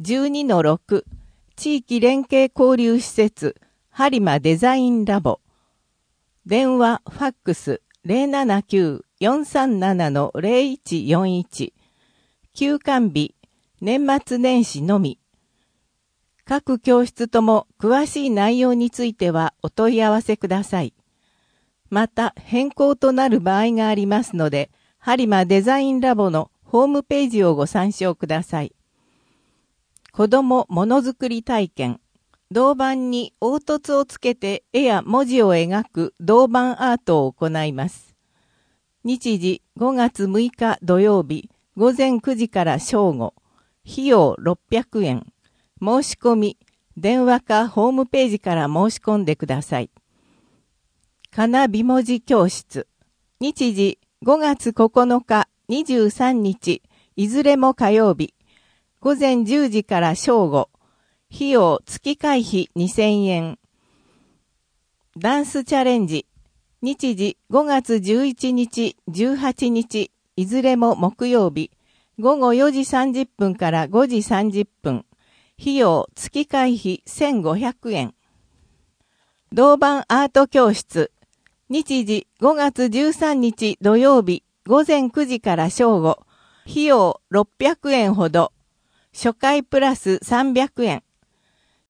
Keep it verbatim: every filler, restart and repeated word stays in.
じゅうにのろく 地域連携交流施設播磨デザインラボ。電話ファックス ゼロななきゅう よんさんなな ゼロいちよんいち。休館日年末年始のみ。各教室とも詳しい内容についてはお問い合わせください。また変更となる場合がありますので、播磨デザインラボのホームページをご参照ください。子どもものづくり体験。銅板に凹凸をつけて絵や文字を描く銅板アートを行います。日時ごがつむいか土曜日午前くじから正午。費用ろっぴゃくえん。申し込み、電話かホームページから申し込んでください。かな美文字教室。日時ごがつここのか、にじゅうさんにち、いずれも火曜日。午前じゅうじから正午。費用月会費にせんえん。ダンスチャレンジ。日時ごがつじゅういちにち、じゅうはちにち、いずれも木曜日。午後よじさんじゅっぷんからごじさんじゅっぷん。費用月会費せんごひゃくえん。銅板アート教室。日時ごがつじゅうさんにち土曜日午前くじから正午。費用ろっぴゃくえんほど。初回プラスさんびゃくえん。